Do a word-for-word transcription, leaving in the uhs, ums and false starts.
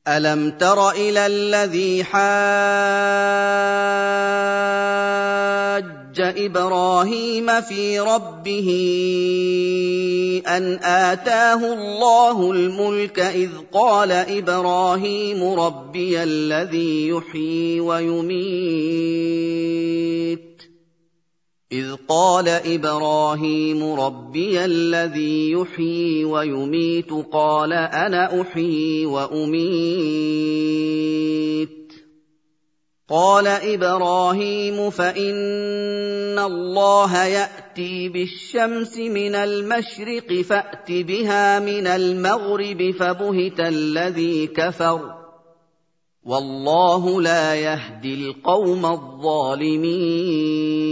أَلَمْ تَرَ إِلَى الَّذِي حَاجَّ إِبْرَاهِيمَ فِي رَبِّهِ أَنْ آتَاهُ اللَّهُ الْمُلْكَ إِذْ قَالَ إِبْرَاهِيمُ رَبِّيَ الَّذِي يُحْيِي وَيُمِيتُ إِذْ قَالَ إِبْرَاهِيمُ رَبِّيَ الَّذِي يُحْيِي وَيُمِيتُ قَالَ أَنَا أُحْيِي وَأُمِيتُ قَالَ إِبْرَاهِيمُ فَإِنَّ اللَّهَ يَأْتِي بِالشَّمْسِ مِنَ الْمَشْرِقِ فَأْتِ بِهَا مِنَ الْمَغْرِبِ فَبُهِتَ الَّذِي كَفَرَ وَاللَّهُ لَا يَهْدِي الْقَوْمَ الظَّالِمِينَ